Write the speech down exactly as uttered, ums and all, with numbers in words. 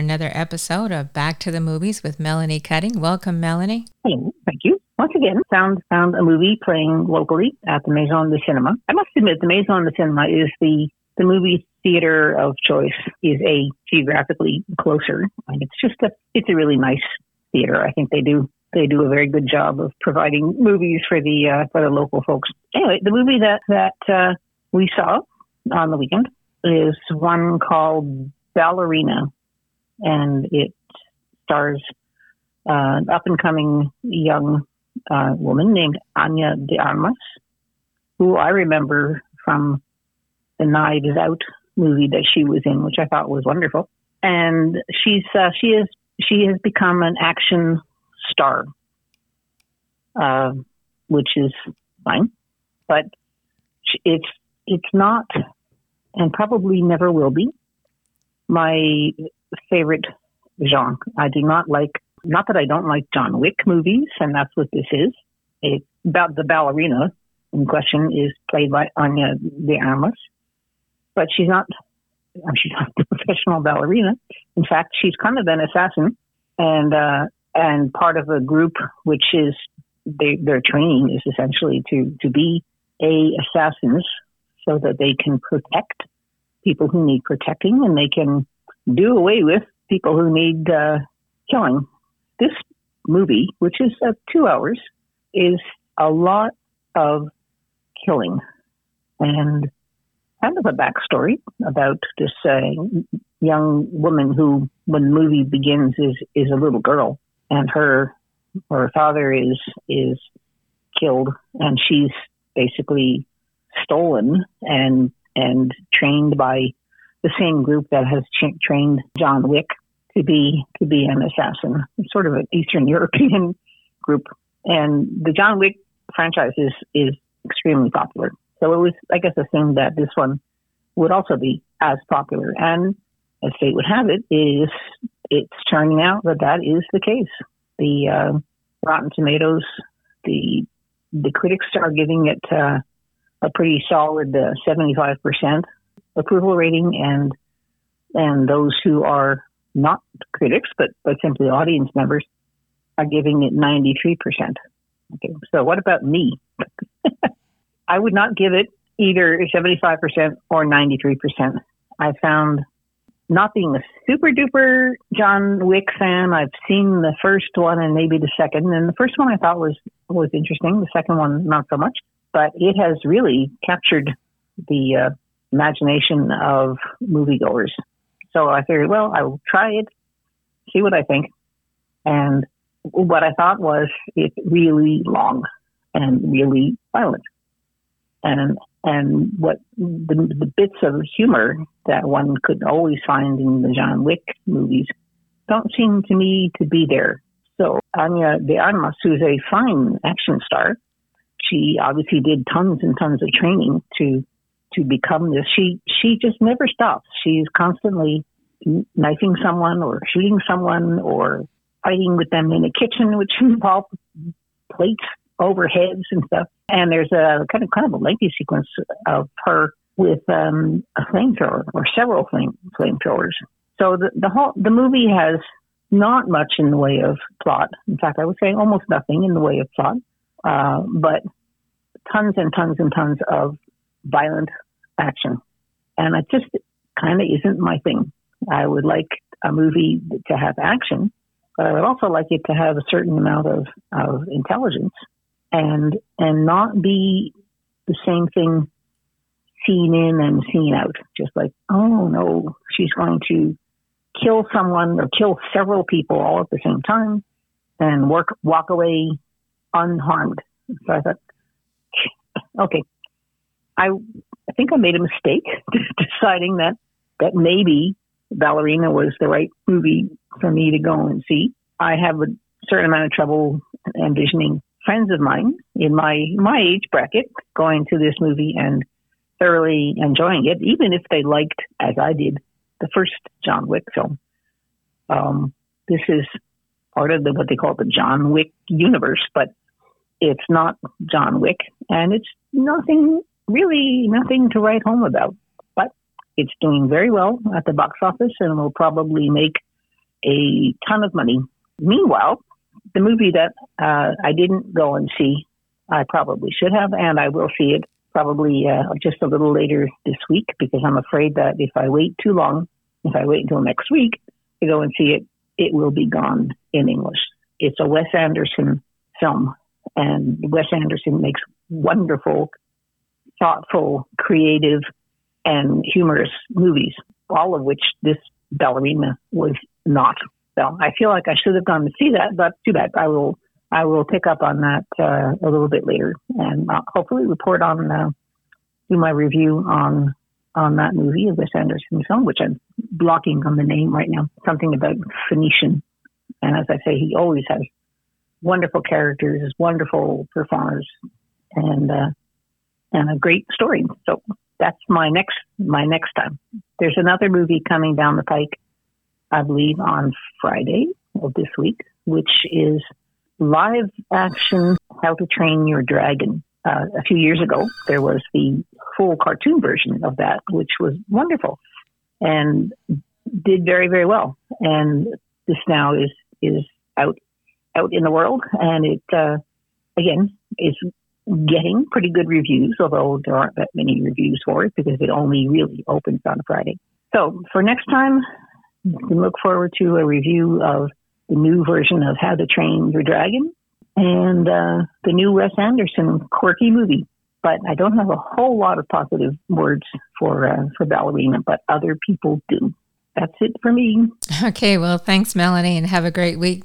Another episode of Back to the Movies with Melanie Cutting. Welcome, Melanie. Hello, thank you. Once again, found found a movie playing locally at the Maison de Cinema. I must admit, the Maison de Cinema is the, the movie theater of choice, is a geographically closer. And it's just a, it's a really nice theater. I think they do they do a very good job of providing movies for the uh, for the local folks. Anyway, the movie that, that uh, we saw on the weekend is one called Ballerina. And it stars uh, an up-and-coming young uh, woman named Ana de Armas, who I remember from the Knives Out movie that she was in, which I thought was wonderful. And she's uh, she is she has become an action star, uh, which is fine, but it's it's not, and probably never will be, my favorite genre. I do not like, not that I don't like John Wick movies, and that's what this is. It, about the ballerina in question is played by Ana de Armas, but she's not, she's not a professional ballerina. In fact, she's kind of an assassin, and uh, and part of a group which is, they, their training is essentially to, to be a assassins so that they can protect people who need protecting, and they can do away with people who need uh, killing. This movie, which is uh, two hours, is a lot of killing and kind of a backstory about this uh, young woman who, when the movie begins, is is a little girl, and her her father is is killed, and she's basically stolen and and trained by the same group that has ch- trained John Wick to be to be an assassin. It's sort of an Eastern European group. And the John Wick franchise is, is extremely popular. So it was, I guess, assumed that this one would also be as popular. And as fate would have it, is it's turning out that that is the case. The uh, Rotten Tomatoes, the the critics are giving it uh, a pretty solid uh, seventy-five percent approval rating, and and those who are not critics but but simply audience members are giving it ninety-three percent. Okay, so what about me? I would not give it either seventy-five percent or ninety-three percent. I found, not being a super duper John Wick fan, I've seen the first one and maybe the second, and the first one I thought was was interesting. The second one not so much, but it has really captured the uh, imagination of moviegoers. So I figured, well, I will try it, see what I think. And what I thought was, it's really long and really violent. And and what the, the bits of humor that one could always find in the John Wick movies don't seem to me to be there. So Ana de Armas, who's a fine action star, she obviously did tons and tons of training to to become this. She she just never stops. She's constantly knifing someone or shooting someone or fighting with them in a kitchen, which involves plates over heads and stuff. And there's a kind of kind of a lengthy sequence of her with um, a flamethrower or several flame flamethrowers. So the the whole the movie has not much in the way of plot. In fact, I would say almost nothing in the way of plot, uh, but tons and tons and tons of violent action. And it just kind of isn't my thing. I would like a movie to have action, but I would also like it to have a certain amount of, of intelligence and and not be the same thing seen in and seen out. Just like, oh no, she's going to kill someone or kill several people all at the same time and work walk away unharmed. So I thought, okay, I I think I made a mistake deciding that that maybe Ballerina was the right movie for me to go and see. I have a certain amount of trouble envisioning friends of mine in my my age bracket going to this movie and thoroughly enjoying it, even if they liked, as I did, the first John Wick film. Um, this is part of the what they call the John Wick universe, but it's not John Wick, and it's nothing, really nothing to write home about. But it's doing very well at the box office and will probably make a ton of money. Meanwhile, the movie that uh, I didn't go and see, I probably should have, and I will see it probably uh, just a little later this week, because I'm afraid that if I wait too long, if I wait until next week to go and see it, it will be gone in English. It's a Wes Anderson film, and Wes Anderson makes wonderful, thoughtful, creative, and humorous movies, all of which this Ballerina was not. So I feel like I should have gone to see that, but too bad. I will I will pick up on that uh, a little bit later, and uh, hopefully report on, uh, do my review on on that movie, a Wes Anderson film, which I'm blocking on the name right now. Something about Phoenician. And as I say, he always has wonderful characters, wonderful performers, and uh, and a great story. So that's my next my next time. There's another movie coming down the pike, I believe, on Friday of this week, which is live action How to Train Your Dragon. Uh, a few years ago, there was the full cartoon version of that, which was wonderful and did very, very well. And this now is is out out in the world, and it uh, again is getting pretty good reviews, although there aren't that many reviews for it because it only really opens on a Friday. So for next time, you can look forward to a review of the new version of How to Train Your Dragon and uh, the new Wes Anderson quirky movie. But I don't have a whole lot of positive words for uh, for Ballerina, but other people do. That's it for me. Okay, well, thanks, Melanie, and have a great week.